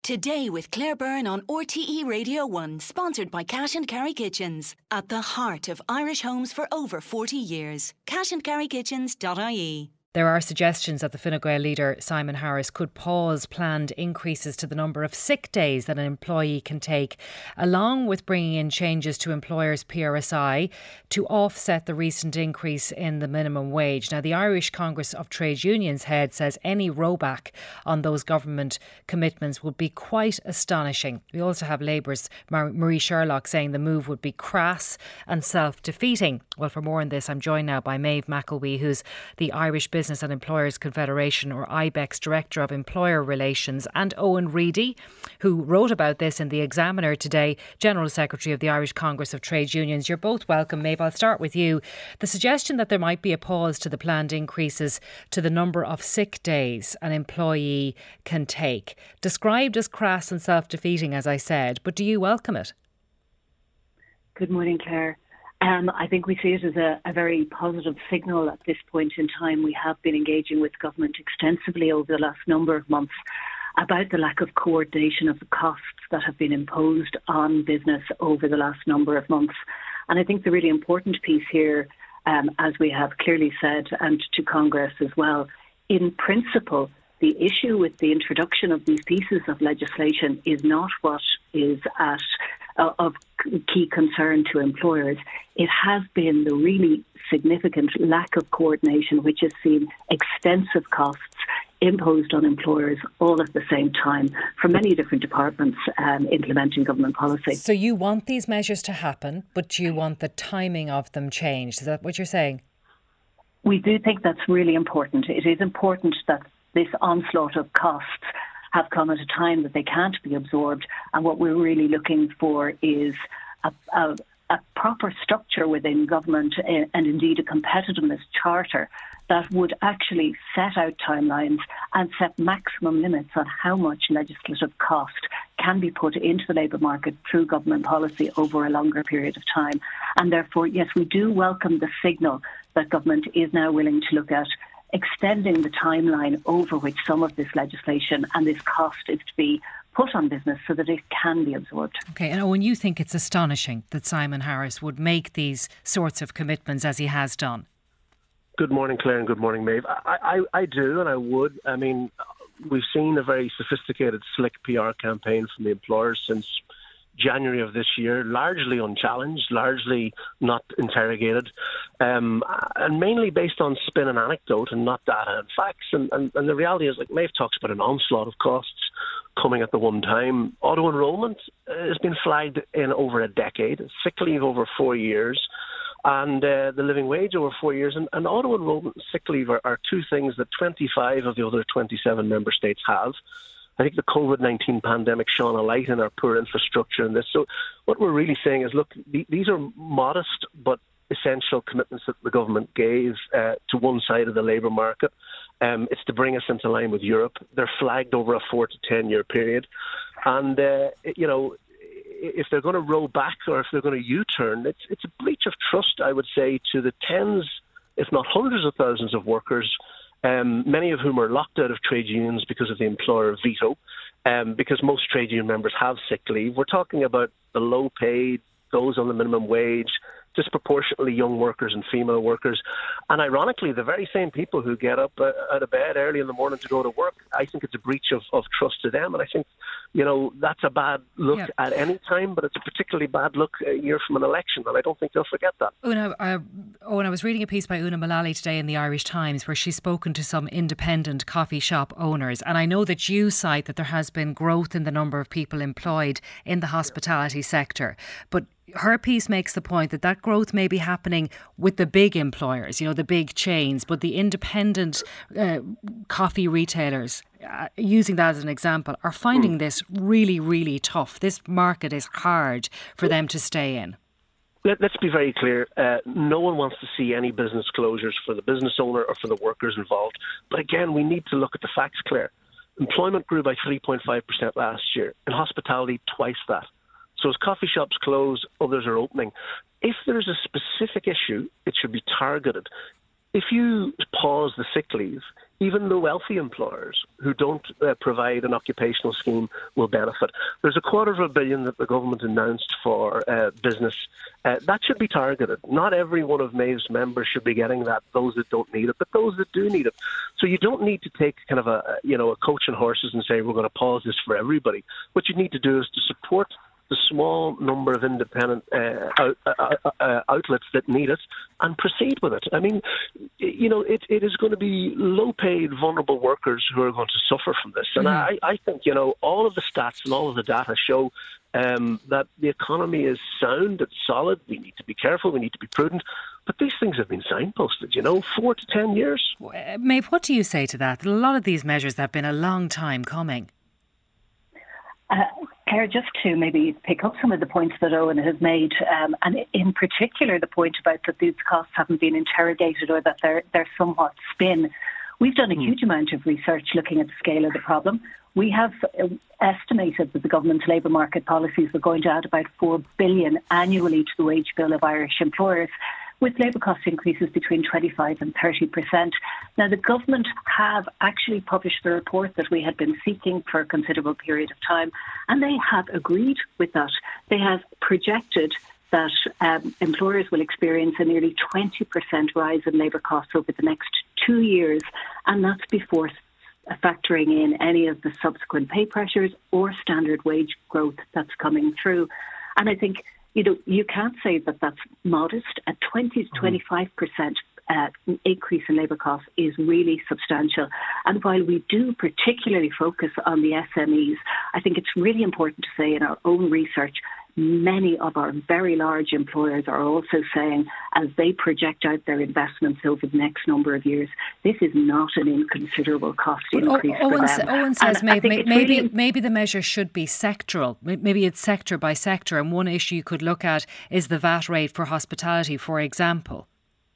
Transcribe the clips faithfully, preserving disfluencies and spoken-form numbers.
Today with Claire Byrne on R T E Radio one, sponsored by Cash and Carry Kitchens. At the heart of Irish homes for over forty years. cash and carry kitchens dot I E. There are suggestions that the Fine Gael leader Simon Harris could pause planned increases to the number of sick days that an employee can take, along with bringing in changes to employers' P R S I to offset the recent increase in the minimum wage. Now, the Irish Congress of Trade Unions head says any rollback on those government commitments would be quite astonishing. We also have Labour's Marie Sherlock saying the move would be crass and self-defeating. Well, for more on this, I'm joined now by Maeve McElwee, who's the Irish Business Business and Employers Confederation, or I B E C, Director of Employer Relations, and Owen Reedy, who wrote about this in The Examiner today, General Secretary of the Irish Congress of Trade Unions. You're both welcome. Maeve, I'll start with you. The suggestion that there might be a pause to the planned increases to the number of sick days an employee can take, described as crass and self-defeating, as I said, but do you welcome it? Good morning, Claire. Um, I think we see it as a, a very positive signal at this point in time. We have been engaging with government extensively over the last number of months about the lack of coordination of the costs that have been imposed on business over the last number of months. And I think the really important piece here, um, as we have clearly said, and to Congress as well, in principle, the issue with the introduction of these pieces of legislation is not what is at uh, of key concern to employers. It has been the really significant lack of coordination, which has seen extensive costs imposed on employers all at the same time from many different departments um, implementing government policy. So you want these measures to happen, but you want the timing of them changed. Is that what you're saying? We do think that's really important. It is important that this onslaught of costs have come at a time that they can't be absorbed. And what we're really looking for is a, a, a proper structure within government uh, and indeed a competitiveness charter that would actually set out timelines and set maximum limits on how much legislative cost can be put into the labour market through government policy over a longer period of time. And therefore, yes, we do welcome the signal that government is now willing to look at extending the timeline over which some of this legislation and this cost is to be put on business so that it can be absorbed. OK, and Owen, you think it's astonishing that Simon Harris would make these sorts of commitments as he has done? Good morning, Claire, and good morning, Maeve. I, I, I do, and I would. I mean, we've seen a very sophisticated, slick P R campaign from the employers since January of this year, largely unchallenged, largely not interrogated, um, and mainly based on spin and anecdote and not data and facts. And, and, and the reality is, like Maeve talks about an onslaught of costs coming at the one time. Auto enrolment has been flagged in over a decade, sick leave over four years, and uh, the living wage over four years. And, and auto enrolment and sick leave are, are two things that twenty-five of the other twenty-seven member states have. I think the COVID nineteen pandemic shone a light in our poor infrastructure in this. So what we're really saying is, look, these are modest but essential commitments that the government gave uh, to one side of the labour market. Um, it's to bring us into line with Europe. They're flagged over a four to ten year period. And, uh, you know, if they're going to roll back or if they're going to U-turn, it's, it's a breach of trust, I would say, to the tens, if not hundreds of thousands of workers, Um, many of whom are locked out of trade unions because of the employer veto, um, because most trade union members have sick leave. We're talking about the low paid, those on the minimum wage, disproportionately young workers and female workers. And ironically, the very same people who get up uh, out of bed early in the morning to go to work, I think it's a breach of, of trust to them. And I think, you know, that's a bad look yeah. at any time, but it's a particularly bad look a year from an election. And I don't think they'll forget that. Una, uh, Owen, I was reading a piece by Una Mullally today in the Irish Times where she's spoken to some independent coffee shop owners. And I know that you cite that there has been growth in the number of people employed in the hospitality sector. But her piece makes the point that that growth may be happening with the big employers, you know, the big chains, but the independent uh, coffee retailers, uh, using that as an example, are finding mm. this really, really tough. This market is hard for them to stay in. Let, let's be very clear. Uh, no one wants to see any business closures for the business owner or for the workers involved. But again, we need to look at the facts, Claire. Employment grew by three point five percent last year. In hospitality, twice that. So as coffee shops close, others are opening. If there's a specific issue, it should be targeted. If you pause the sick leave, even the wealthy employers who don't uh, provide an occupational scheme will benefit. There's a quarter of a billion that the government announced for uh, business. Uh, that should be targeted. Not every one of Maeve's members should be getting that, those that don't need it, but those that do need it. So you don't need to take kind of a, you know, a coach and horses and say we're going to pause this for everybody. What you need to do is to support the small number of independent uh, out, uh, uh, outlets that need it and proceed with it. I mean, you know, it, it is going to be low-paid, vulnerable workers who are going to suffer from this. And mm. I, I think, you know, all of the stats and all of the data show um, that the economy is sound, it's solid. We need to be careful, we need to be prudent. But these things have been signposted, you know, four to ten years. Maeve, what do you say to that? A lot of these measures have been a long time coming. Uh, Claire, just to maybe pick up some of the points that Owen has made, um, and in particular the point about that these costs haven't been interrogated or that they're, they're somewhat spin. We've done a mm. huge amount of research looking at the scale of the problem. We have estimated that the government's labour market policies are going to add about four billion dollars annually to the wage bill of Irish employers, with labour cost increases between twenty-five and thirty percent. Now, the government have actually published the report that we had been seeking for a considerable period of time, and they have agreed with that. They have projected that um, employers will experience a nearly twenty percent rise in labour costs over the next two years, and that's before factoring in any of the subsequent pay pressures or standard wage growth that's coming through. And I think, you know, you can't say that that's modest. A twenty to twenty-five percent uh, increase in labour costs is really substantial. And while we do particularly focus on the S M Es, I think it's really important to say in our own research, many of our very large employers are also saying, as they project out their investments over the next number of years, this is not an inconsiderable cost increase o- Owen, for them. Owen says maybe, maybe, really maybe the measure should be sectoral. Maybe it's sector by sector. And one issue you could look at is the V A T rate for hospitality, for example.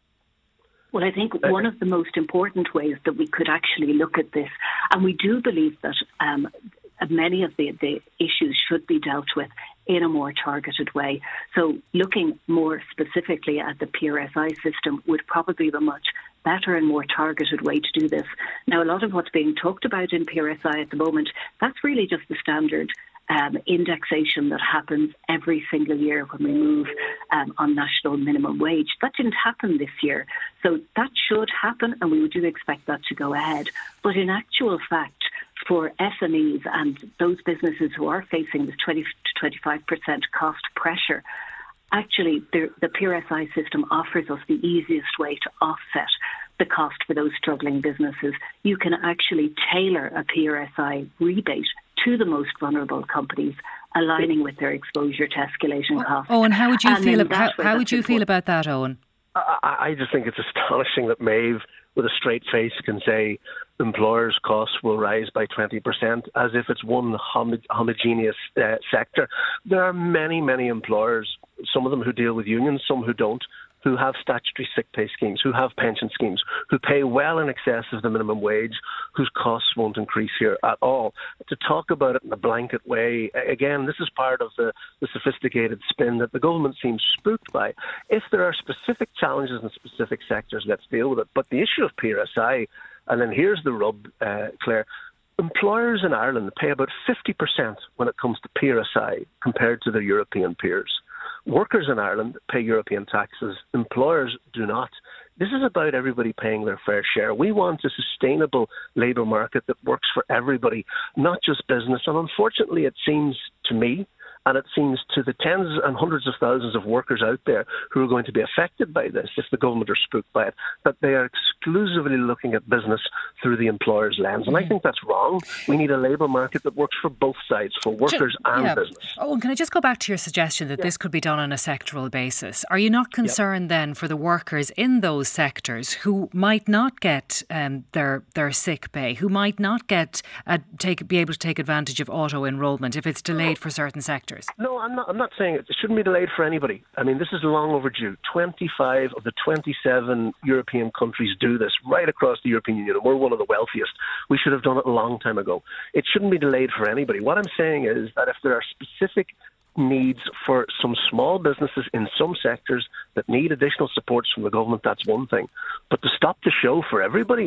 Well, I think one of the most important ways that we could actually look at this, and we do believe that um, many of the, the issues should be dealt with in a more targeted way. So looking more specifically at the P R S I system would probably be a much better and more targeted way to do this. Now, a lot of what's being talked about in P R S I at the moment, that's really just the standard um, indexation that happens every single year when we move um, on national minimum wage. That didn't happen this year. So that should happen, and we do expect that to go ahead. But in actual fact, for S M Es and those businesses who are facing this twenty to twenty-five percent cost pressure, actually the, the P R S I system offers us the easiest way to offset the cost for those struggling businesses. You can actually tailor a P R S I rebate to the most vulnerable companies, aligning with their exposure to escalation costs. Oh, and how would you and feel? How, way, how would you feel about that, Owen? I, I just think it's astonishing that Maeve, with a straight face, can say employers' costs will rise by twenty percent as if it's one homo- homogeneous uh, sector. There are many, many employers, some of them who deal with unions, some who don't, who have statutory sick pay schemes, who have pension schemes, who pay well in excess of the minimum wage, whose costs won't increase here at all. To talk about it in a blanket way, again, this is part of the, the sophisticated spin that the government seems spooked by. If there are specific challenges in specific sectors, let's deal with it. But the issue of P R S I, and then here's the rub, uh, Claire, employers in Ireland pay about fifty percent when it comes to P R S I compared to their European peers. Workers in Ireland pay European taxes. Employers do not. This is about everybody paying their fair share. We want a sustainable labour market that works for everybody, not just business. And unfortunately, it seems to me, and it seems to the tens and hundreds of thousands of workers out there who are going to be affected by this, if the government are spooked by it, that they are exclusively looking at business through the employer's lens. And I think that's wrong. We need a labour market that works for both sides, for workers and yeah. business. Oh, and can I just go back to your suggestion that yeah. this could be done on a sectoral basis? Are you not concerned yeah. then for the workers in those sectors who might not get um, their their sick pay, who might not get uh, take be able to take advantage of auto enrolment if it's delayed for certain sectors? No, I'm not. I'm not saying it. It shouldn't be delayed for anybody. I mean, this is long overdue. twenty-five of the twenty-seven European countries do this right across the European Union. We're one of the wealthiest. We should have done it a long time ago. It shouldn't be delayed for anybody. What I'm saying is that if there are specific needs for some small businesses in some sectors that need additional supports from the government, that's one thing. But to stop the show for everybody,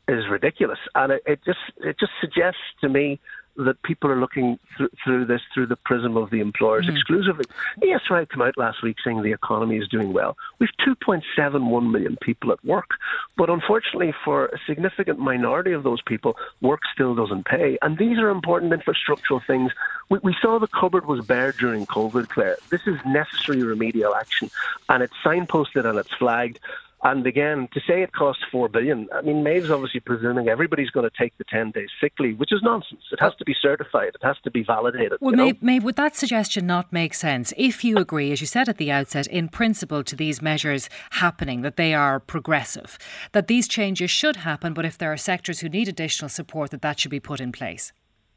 is ridiculous. And it, it just it just suggests to me that people are looking th- through this through the prism of the employers mm. exclusively. E S R I came out last week saying the economy is doing well. We've two point seven one million people at work. But unfortunately, for a significant minority of those people, work still doesn't pay. And these are important infrastructural things. We, we saw the cupboard was bare during COVID, Claire. This is necessary remedial action. And it's signposted and it's flagged. And again, to say it costs four billion dollars, I mean, Maeve's obviously presuming everybody's going to take the ten days sick leave, which is nonsense. It has to be certified. It has to be validated. Well, Maeve, Maeve, would that suggestion not make sense if you agree, as you said at the outset, in principle to these measures happening, that they are progressive, that these changes should happen, but if there are sectors who need additional support, that that should be put in place?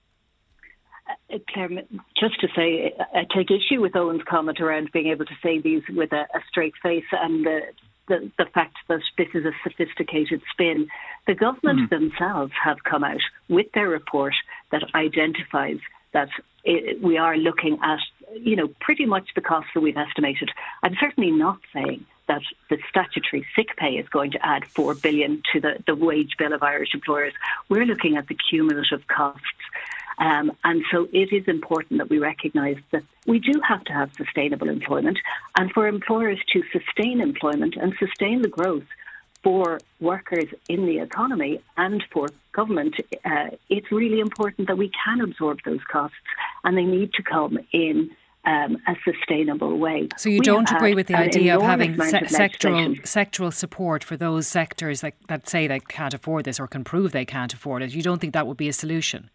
Uh, Claire, just to say, I take issue with Owen's comment around being able to say these with a, a straight face and uh, The, the fact that this is a sophisticated spin. The government mm. themselves have come out with their report that identifies that it, we are looking at, you know, pretty much the costs that we've estimated. I'm certainly not saying that the statutory sick pay is going to add four billion dollars to the, the wage bill of Irish employers. We're looking at the cumulative costs. Um, and so it is important that we recognise that we do have to have sustainable employment, and for employers to sustain employment and sustain the growth for workers in the economy and for government, uh, it's really important that we can absorb those costs, and they need to come in Um, a sustainable way. So you we don't agree with the idea of having se- sectoral sectoral support for those sectors that, that say they can't afford this or can prove they can't afford it? You don't think that would be a solution?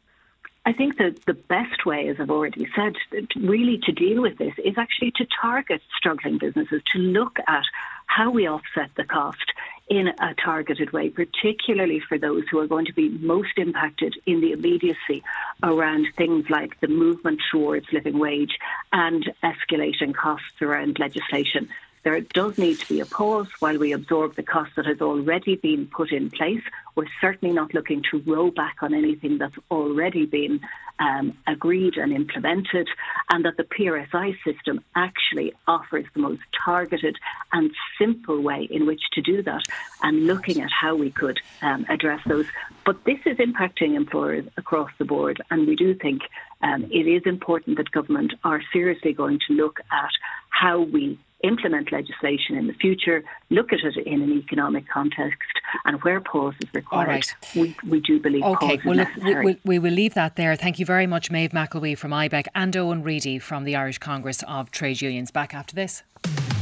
I think that the best way, as I've already said, really to deal with this is actually to target struggling businesses, to look at how we offset the cost in a targeted way, particularly for those who are going to be most impacted in the immediacy around things like the movement towards living wage and escalating costs around legislation. There does need to be a pause while we absorb the cost that has already been put in place. We're certainly not looking to roll back on anything that's already been um, agreed and implemented, and that the P R S I system actually offers the most targeted and simple way in which to do that, and looking at how we could um, address those. But this is impacting employers across the board, and we do think um, it is important that government are seriously going to look at how we implement legislation in the future, look at it in an economic context, and where pause is required, right. we, we do believe okay. pause well, is necessary. We, we, we will leave that there. Thank you very much, Maeve McElwee from I B E C and Owen Reedy from the Irish Congress of Trade Unions. Back after this.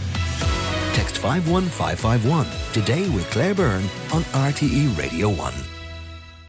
Text five one five five one today with Claire Byrne on R T E Radio one.